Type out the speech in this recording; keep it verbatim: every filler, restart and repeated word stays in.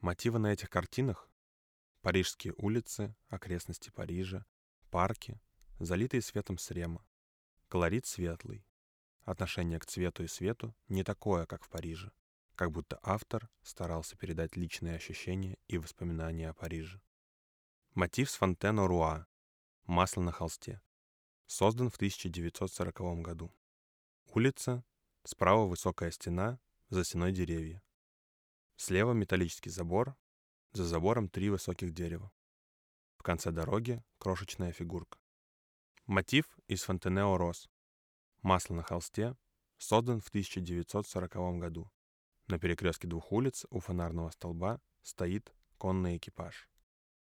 Мотивы на этих картинах — парижские улицы, окрестности Парижа, парки, залитые светом Срема. Колорит светлый. Отношение к цвету и свету не такое, как в Париже. Как будто автор старался передать личные ощущения и воспоминания о Париже. Мотив с Фонтено Руа. Масло на холсте. Создан в тысяча девятьсот сороковом году. Улица. Справа высокая стена, за стеной деревья. Слева металлический забор, за забором три высоких дерева. В конце дороги крошечная фигурка. Мотив из Фонтенео Рос. Масло на холсте. Создан в тысяча девятьсот сороковом году. На перекрестке двух улиц у фонарного столба стоит конный экипаж.